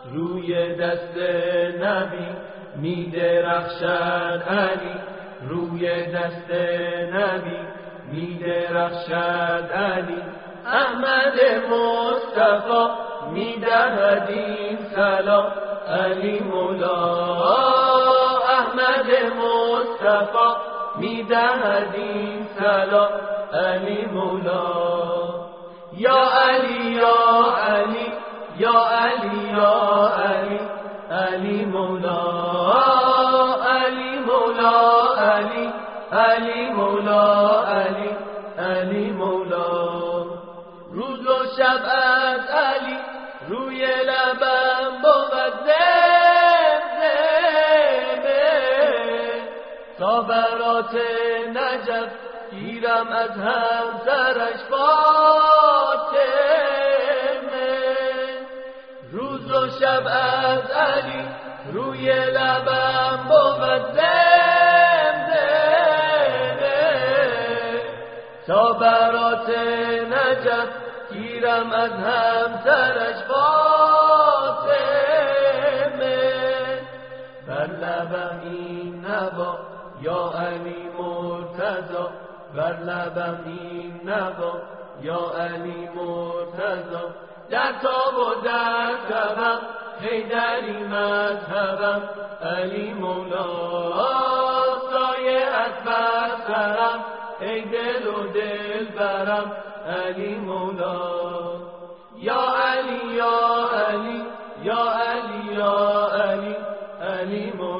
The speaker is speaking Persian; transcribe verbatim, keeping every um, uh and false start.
روی دست نبی می درخشد علی، روی دست نبی می درخشد علی. احمد مصطفی می دهد این سلام علی مولا، احمد مصطفی می دهد این سلام علی مولا. یا علی یا علی یا علی یا علی علی مولا، علی مولا علی علی مولا علی علی مولا. روز و شب از علی روی لبم بود زمزمه، تا برات نجف گیرم از همسرش فاطمه. روز و شب از علی روی لبم بود زمزمه، تا برات نجف گیرم از همسرش فاطمه. بر لبم این نوا یا علی مرتضی، بر لبم این نوا یا علی مرتضی. در تاب و در تبم حیدری مذهبم علی مولا، سایه از بر سرم ای دل و دل برم علی مولا. یا علی یا علی یا علی یا علی علی مولا.